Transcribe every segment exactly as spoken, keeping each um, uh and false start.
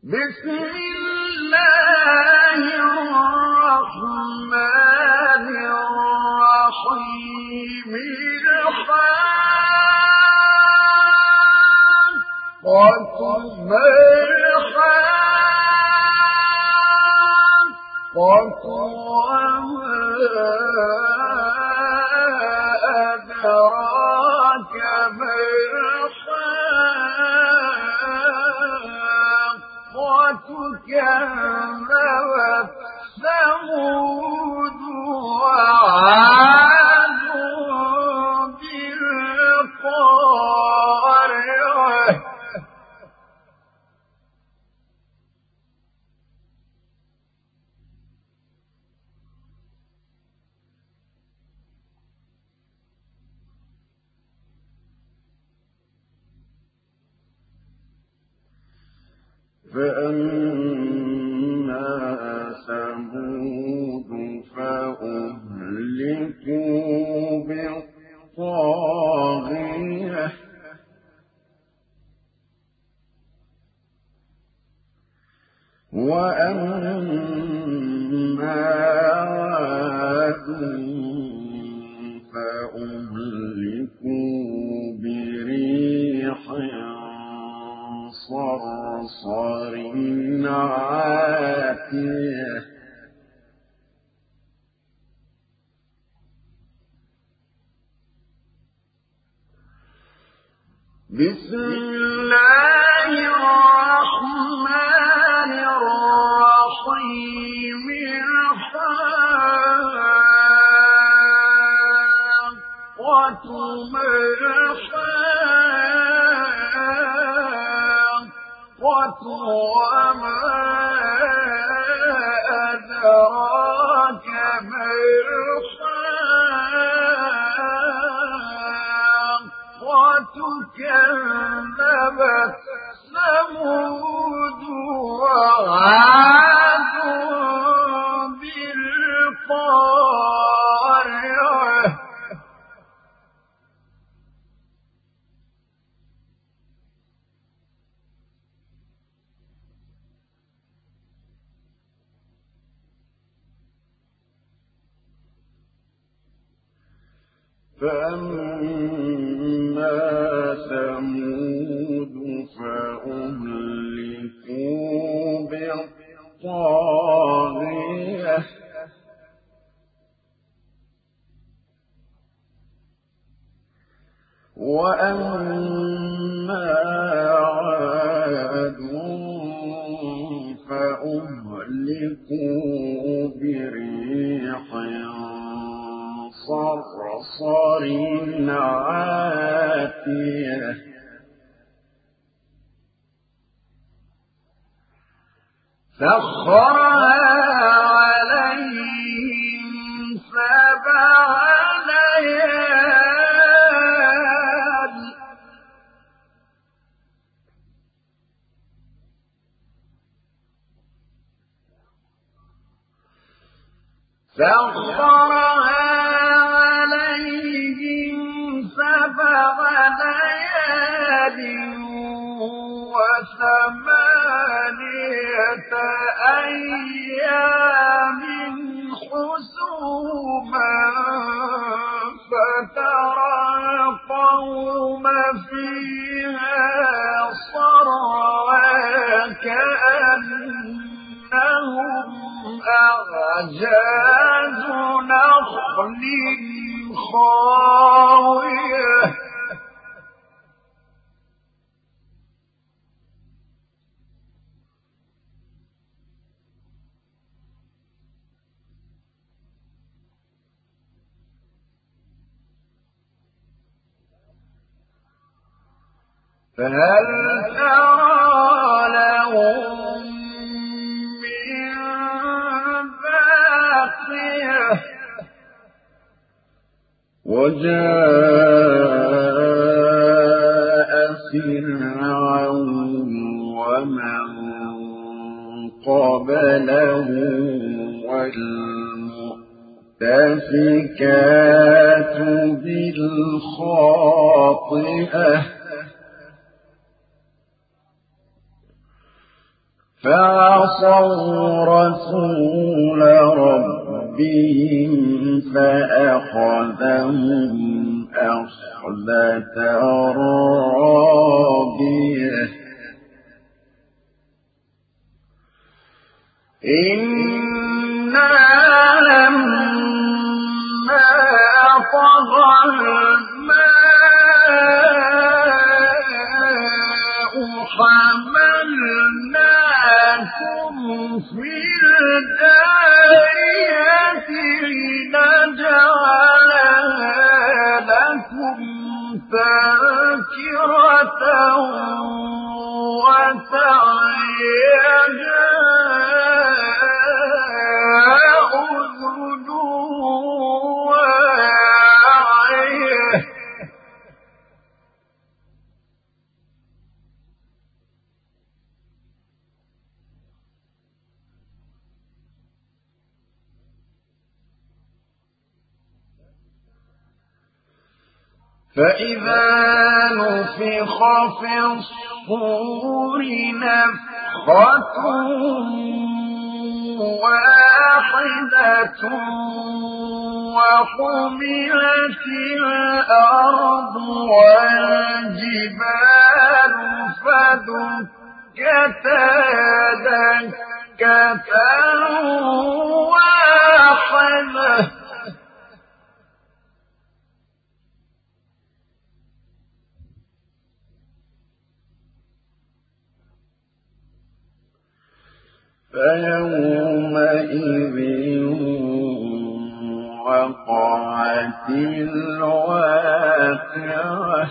بسم الله الرحمن الرحيم الحاقة ما الحاقة وما أدراك ما كذبت ثمود وعاد بالقارعة فأما ثمود فأهلكوا بالطاغية وأما عاد فأهلكوا بريح صرصر عاتية بسم الله الرحمن الرحيم الحاقة ما الحاقة وما أدراك ما الحاقة كذبت ثمود وعاد بالقارعة فأما ثمود فأهلكوا بالطاغية وأما عاد فأهلكوا بريح صرصر عاتية سخرها عليهم سبع ليال سخرها سبع ليال وثمانية أيام حسوما فترى القوم فيها صرعى كأنهم أعجاز نخل خاوية فهل ترى لهم من باقية وجاء فرعون ومن قبله والمؤتفكات بالخاطئة فعصوا رسول ربهم فأخذهم أخذة رابية إنا لما طغى الماء حملناكم في الجارية لنجعلها لكم تذكرة وتعيها أذن واعية فإذا نفخ في الصور نفخة واحدة وحملت الأرض والجبال فدكتا دكة واحدة فيومئذ وقعت الواقعة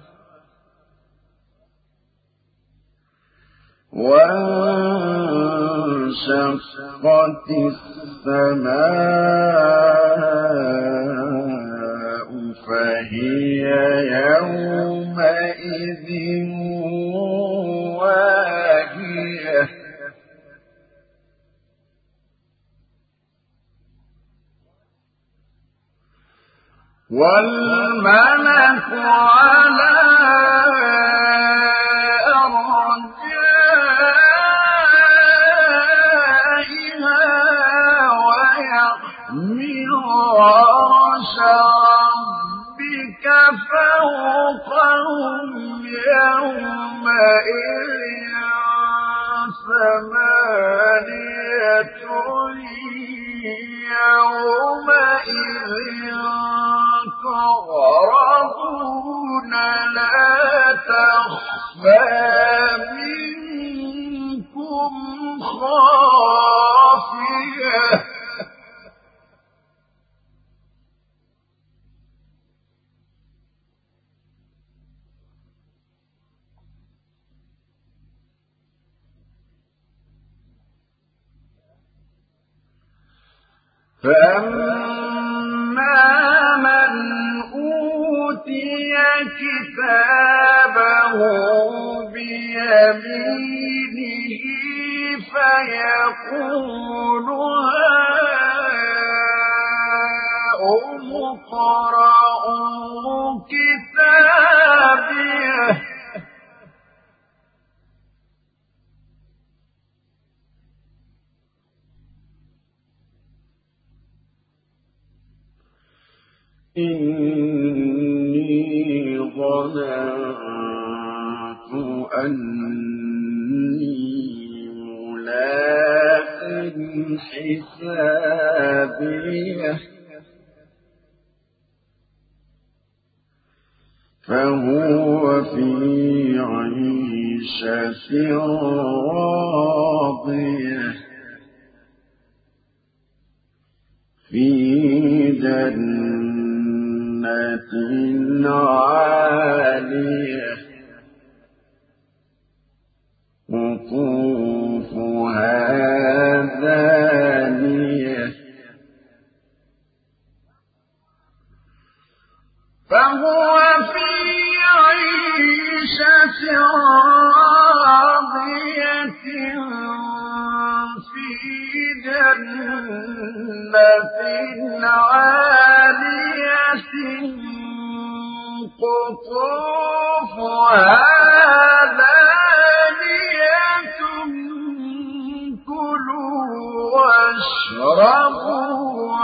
وانشقت السماء فهي يومئذ واهية والملك على أرجائها ويحمل عرش ربك فوقهم يومئذ ثمانية يومئذ تعرضون لا تخفى منكم خافية فأما من أوتي كتابه بيمينه فيقول هاؤم اقرءوا كتابيه إني ظننت أني ملاق حسابيه فهو في عيشة راضية في جنة عالية قطوفها دانية فهو في عيشة راضية في جنة عالية قطوفها دانية واشربوا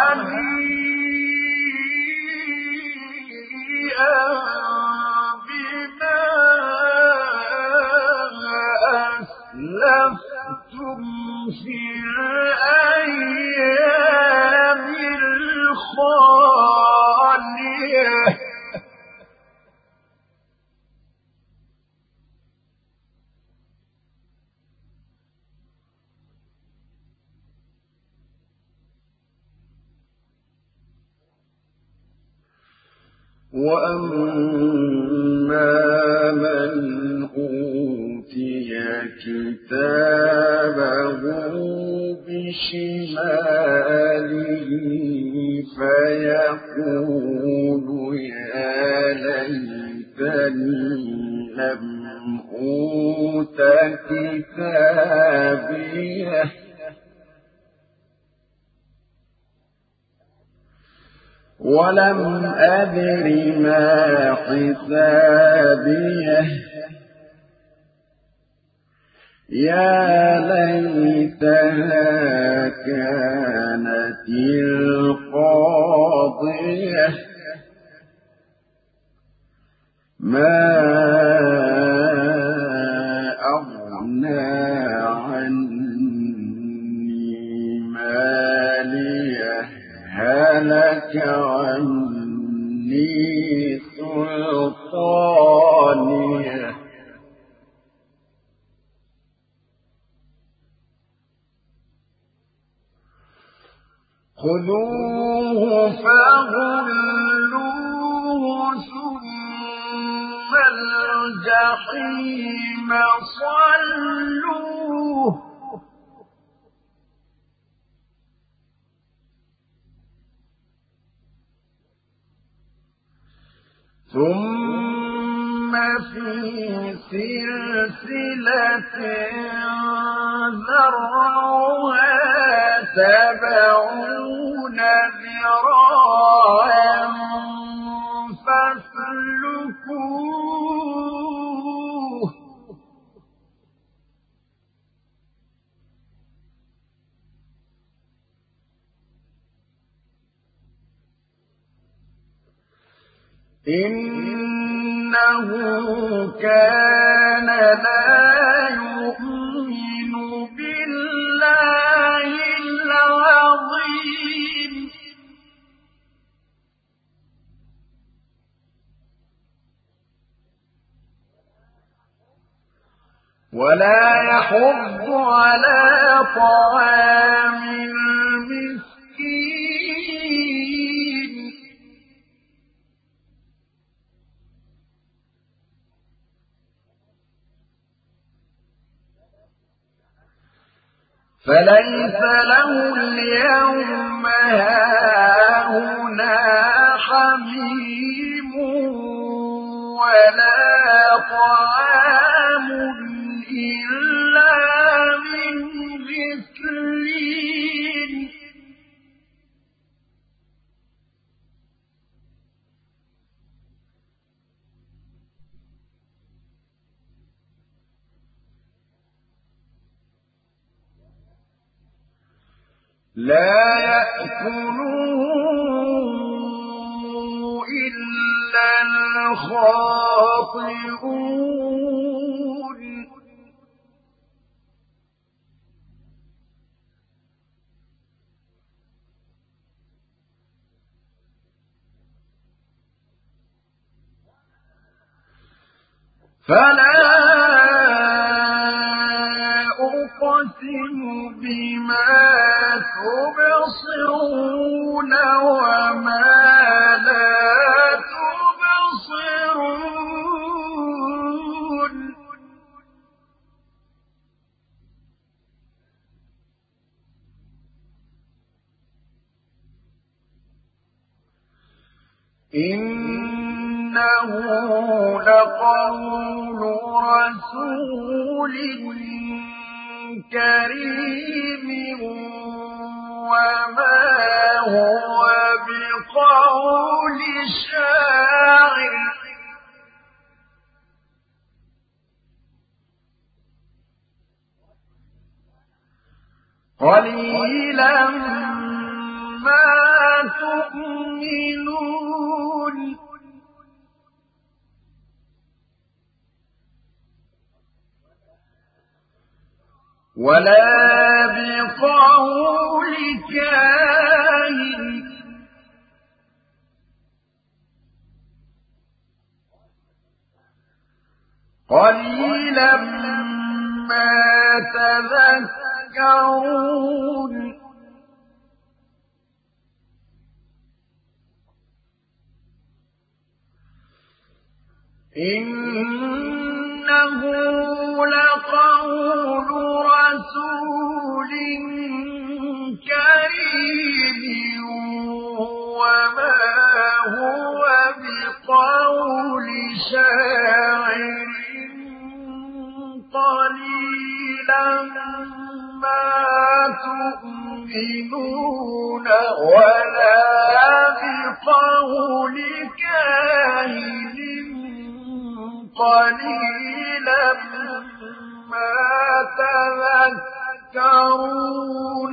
هنيئا بما أسلفتم في الأيام الخالية وأما من أوتي كتابه بشماله فيقول يا ليتني لم أوت كتابيه ولم أدر ما حسابيه يا ليتها كانت القاضية ما أغنى عني ماليه هلك عني سلطانيه خذوه فغلوه ثم الجحيم صلوه ثم في سلسلة ذرعها سبعون ذراعا فاسلكوه إنه كان لا يؤمن بالله العظيم ولا يحض على طعام المسكين فليس له اليوم هاهنا حميم ولا طعام إلا من غسلين لا يأكله إلا الخاطئون فلا أقسم بما تبصرون وما لا تبصرون إنه لقول رسول كريم وما هو بقول شاعر قليلا ما تؤمنون ولا بقول كاهن قليلا ما تذكرون إنه لقول رسول كريم وما هو بقول شاعر قليلا ما تؤمنون ولا بقول كاهن قليلا ما تذكرون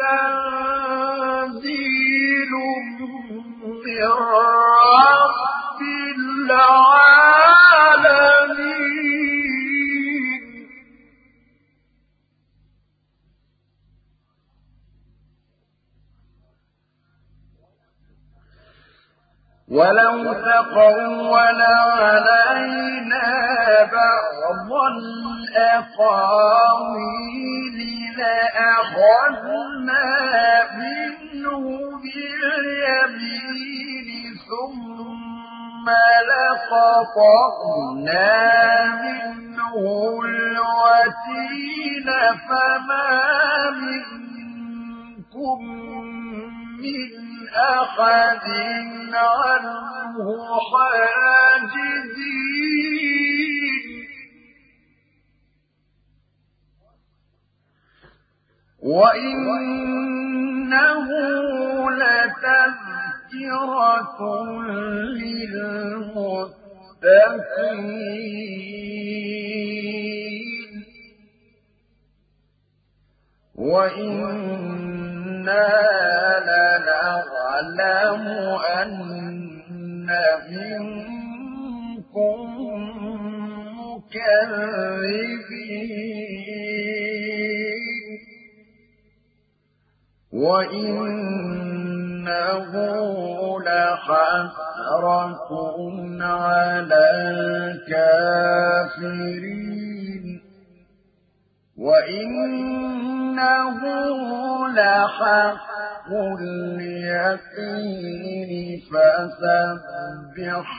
تنزيل من رب العالمين ولو تقول علينا بعض الأقاويل لأخذنا منه باليمين ثم لقطعنا منه الوتين فما منكم من أحد عنه حاجزين وإنه لتذكرة للمتقين وإنا لنعلم أن منكم مكذبين وإنه لحسرة على الكافرين وإنه لحق اليقين فسبح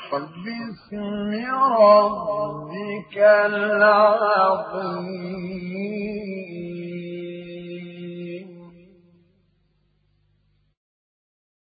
باسم ربك العظيم